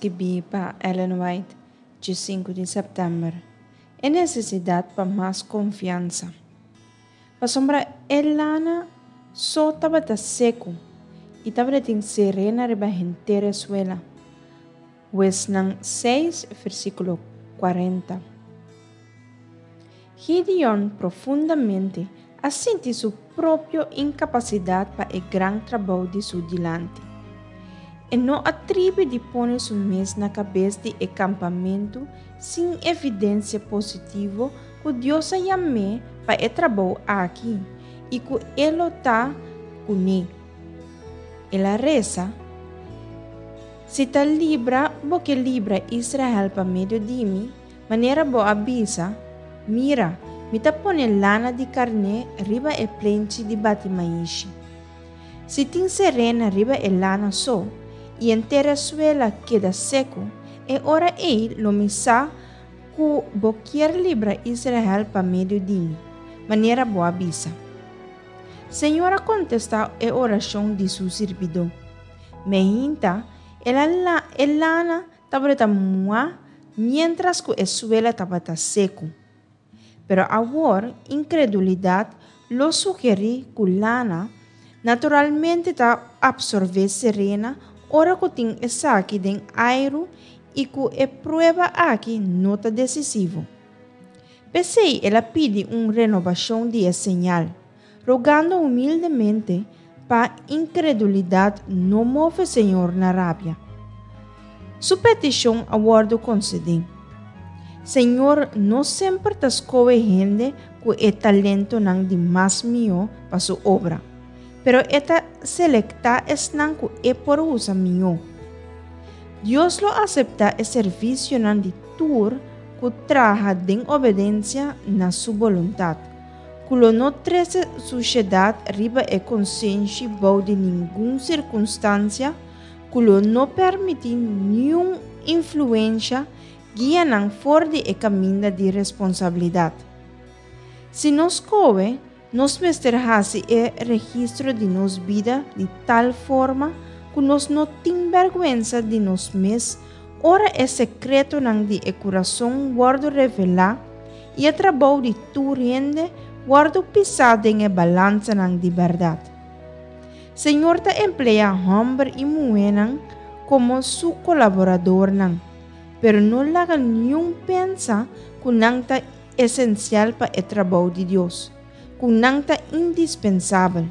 escrevi para Ellen White, de 5 de setembro. É necessidade para mais confiança. Para sombra, Elana só estava seco e estava serena riba inteira suela. Pues nang 6, versículo 40. Gideon profundamente assente sua própria incapacidade para o grande trabalho de seu dilante. E não atribui de pôr sua mesa na cabeça de acampamento sem evidência positiva que Deus a chamou para o trabalho aqui e que Ele está com ele. Ela reza: se está libra, porque libra Israel para meio de mim, maneira boa avisa, mira, me está pondo lana de carne riba e plente de batimaishi. Se tem serena riba e lana só, e inteira suela queda seco, é hora ele lo misa que boquer libra Israel para meio de mim, maneira boa avisa. Senhora contesta a oração de seu servidor. Me hinta, ela lana estava moa, mientras que a suela estava seco. Pero agora, incredulidade lo sugere que lana naturalmente está absorver serena, ora que tem essa aqui den aero e que a prova aqui não está decisivo. Pensei, ela pede uma renovação de señal, rogando humildemente para incredulidade não move Senhor na rábia. Sua petição aguardo conceder. Senhor, não sempre te escolhe gente que é talento não de mais mio para sua obra, pero esta selecta es não que é por usa mio. Deus lo acepta o serviço não de tur que traja de obediência na sua vontade, que lo não trece sociedade riba e consciência bom de nenhuma circunstância, que lo não permite nenhuma influência guia não fora de caminho de responsabilidade. Se nos coe, nos mesterhase o registro de nos vida de tal forma que nos não tem vergüenza de nos mes, ora é secreto não de coração guardo revelar e a trabalho de tu rende guardo pisado em a balança não de verdade. Senhor te emplea homem e mulher como seu colaborador não, pero não laga nenhum pensa que não está essencial para o trabalho de Deus, que não está indispensável.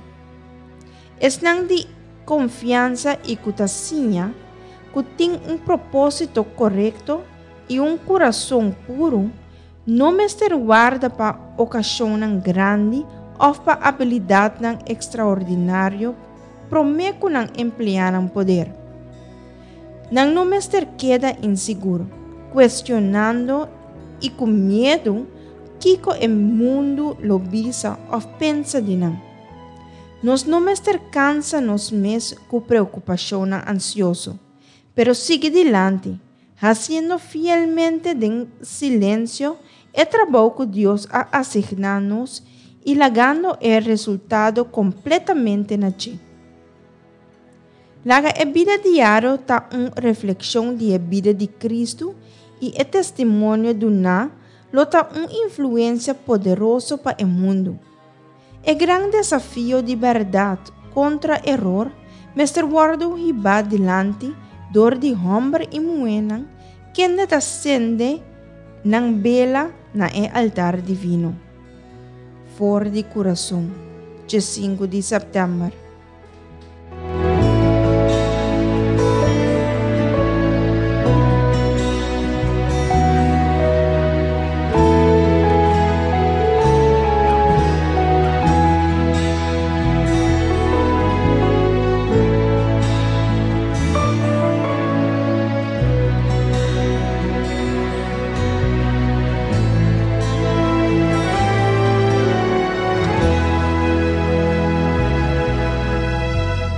É não de confiança e cutacinha que tem propósito correto e coração puro, não mestre guarda para ocasião grande ou para habilidade extraordinária, prometo não emplear poder. Não mestre queda inseguro, questionando e com medo que o mundo lo visa ou pensa de não. Nós não mestre cansa nos mes com preocupação ansioso, pero sigue dilante, haciendo fielmente de silêncio o trabalho que Deus ha asignado-nos e lagando o resultado completamente na ti. Laga a vida diária está uma reflexão de a vida de Cristo e o testemunho do na lota uma influência poderosa para o mundo. O grande desafio de verdade contra erro, mestre guardo riba dilante, dor de homem e mulher, que ainda acende nang bela na altar divino. For de coração, de 5 de setembro.